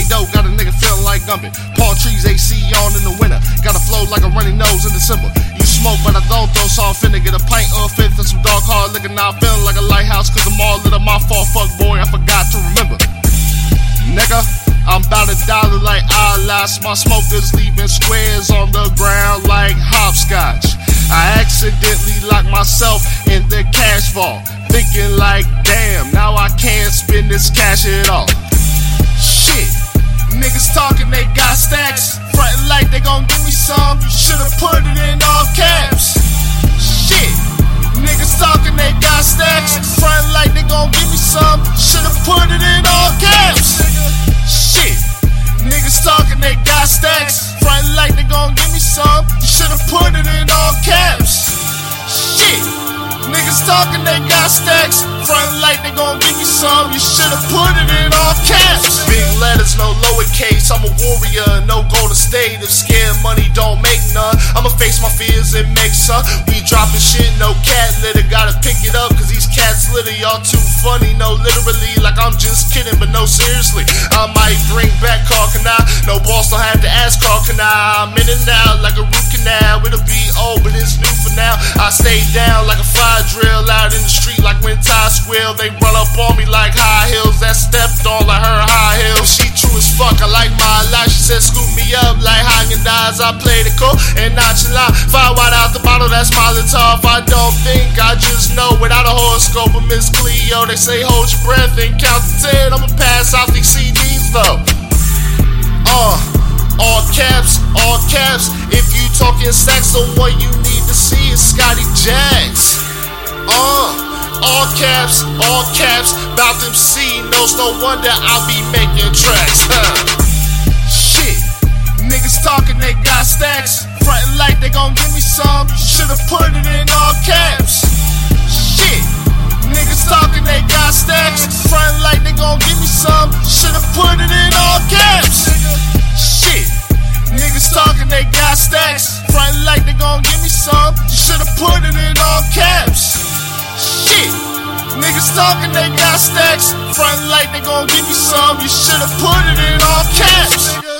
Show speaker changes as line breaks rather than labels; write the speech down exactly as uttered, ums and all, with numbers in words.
Hey, dope, got a nigga feeling like Gumby. Palm trees, A C on in the winter. Got a flow like a runny nose in December. You smoke, but I don't throw, so I'm finna get a pint or a fifth and some dog hard liquor. Now I'm feeling like a lighthouse, cause I'm all lit up my fault. Fuck boy, I forgot to remember. Nigga, I'm about a dollar like I lost. My smokers leaving squares on the ground like hopscotch. I accidentally locked myself in the cash vault, thinking like, damn, now I can't spend this cash at all. Shit, niggas talking, they got stacks, frontin' like they gon' give me some. You should've put it in all caps. Shit, niggas talking, they got stacks, frontin' like they gon' give me some. Should've put it in all caps. Shit, niggas talking, they got stacks, frontin' like they gon' give me some. You should've put it in all caps. Shit, niggas talking, they got stacks, frontin' like they gon' give me some. You should've put it in all caps. Big letters, no lowercase. I'm a warrior, no golden state. If scared money don't make none, I'ma face my fears and make some. We dropping shit, no cat litter. Gotta pick it up, cause these cats litter. Y'all too funny, no literally. Like I'm just kidding, but no seriously. I might bring back Carl Canal. No boss, don't have to ask Carl Canal. I'm in and out like a root canal. It'll be old, but it's new for now. I stay down like a fire drill out in the street, like when Ty squeal. They run up on me like high heels that stepped on like her high heels. She true as fuck, I like my life. She said scoop me up like Haagen-Dazs. I played it cool and nonchalant. Fire wide out the bottle, that's Molotov. I don't think, I just know. Without a horoscope of Miss Cleo, they say hold your breath and count to ten. I'ma pass out these C Ds though. Uh, all caps, all caps. If you talking sex, the one you need to see is Scotty Jacks. Uh, all caps, all caps. Bout them C notes, no wonder I'll be making tracks. Huh. Shit, niggas talking, they got stacks, frontin' like they gon' give me some. You should've put it in all caps. Shit, niggas talking, they got stacks, frontin' like they gon' give me some. Should've put it in all caps. Shit, niggas talking, they got stacks, frontin' like they gon' give me some. You should've put it in all caps. Shit, niggas talking, they got stacks, frontin' like they gon' give me some. You should've put it in all caps.